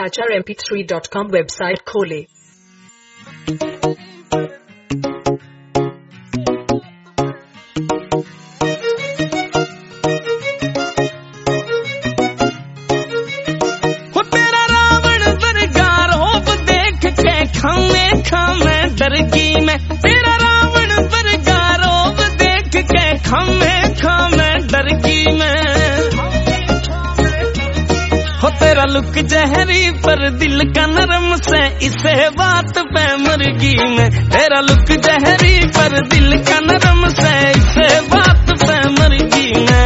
HRMP3.com website खोले। तेरा रावण वर्गा रोब देख के खामे खामे डर गई मैं। तेरा रावण वर्गा रोब देख के खामे खामे डर गई मैं। हो तेरा लुक जहरी पर दिल का नरम से इसे बात पे मर गई मैं। तेरा लुक जहरी पर दिल का नरम से इसे बात पे मर गई मैं।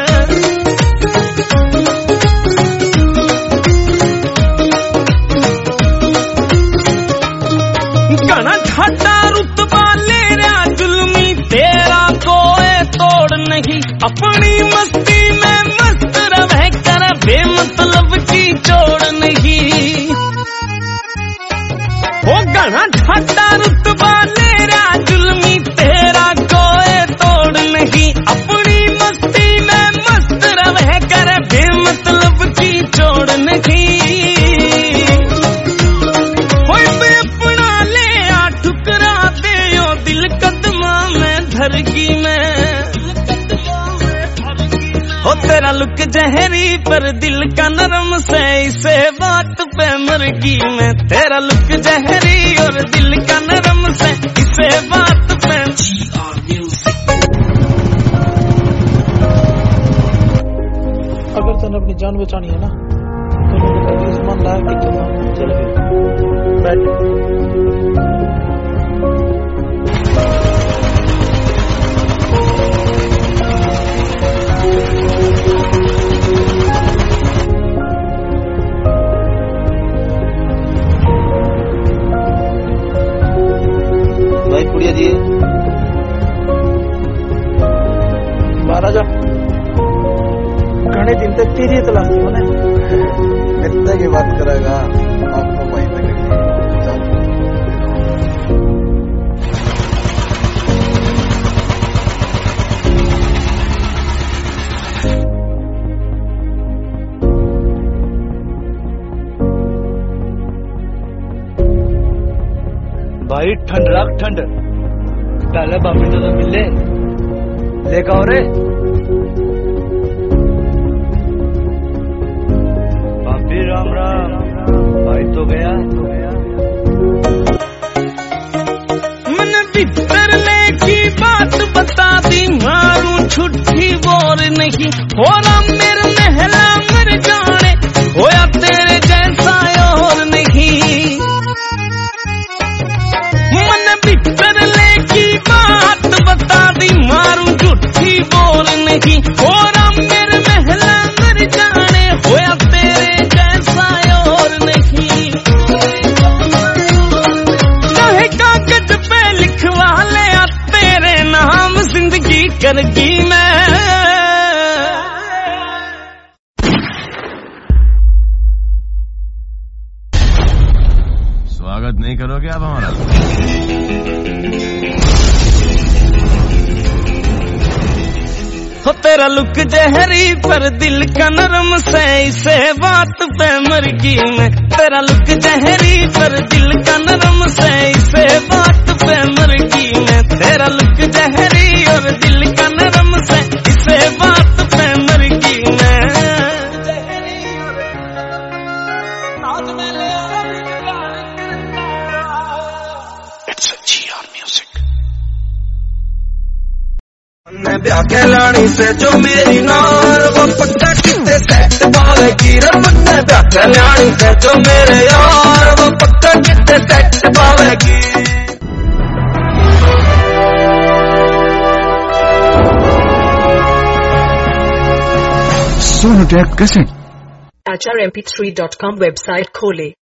गाना ठाटा रुतबा ले रहा जुल्मी तेरा कोई तोड़ नहीं। अपनी मस्ती में मस्त रह कर बेमतलब की जोड़ नहीं। वो गाना ठाटा रुतबा ले रहा जुल्मी तेरा कोई तोड़ नहीं। अपनी मस्ती में मस्त रह कर बेमतलब की जोड़ नहीं। दिल कदमा में धर गई मैं। हो तेरा लुक जहरी पर दिल का नरम से इसे बात पे मर गई मैं। तेरा लुक जहरी और दिल का नरम से इसे बात पे। अगर तने अपनी जान बचानी है ना तो मन ला के चल बैठ। भाई पुड़िया दिए महाराजा घने दिन तक तेरी तलाश मैंने इतना की बात करेगा आपको वहीं पे भाई ठंड रख ठंड पहले बाबी तो मिले लेकर आओ रे। बाबी राम राम भाई तो गया। मन बिस्तरने की बात बता दी मारूं छुट्टी बोर नहीं। हो राम मेरे महला मर जाने होया तेरे जैसा और नहीं। मन बिस्तरने की बात बता दी मारूं झूठी बोल नहीं। हो राम मेरे महला मर जाने होया तेरे जैसा और नहीं। चाहे कागज पे लिखवा ले तेरे नाम जिंदगी करगी मैं। स्वागत नहीं करोगे आप हमारा? हो तेरा लुक जहरी पर दिल का नरम से इसे बात पे मर गई मैं। तेरा लुक जहरी पर दिल का नरम से इसे बात पे मर गई मैं। तेरा लुक जहरी और दिल का नरम से इसे बात पे मर गई मैं। ब्याह कहलानी से जो मेरी नार वो पक्का कितने सेट पावेगी। रब ने ब्याह कहलानी से जो मेरे यार वो पक्का कितने सेट पावेगी। HRMP3.com वेबसाइट खोले।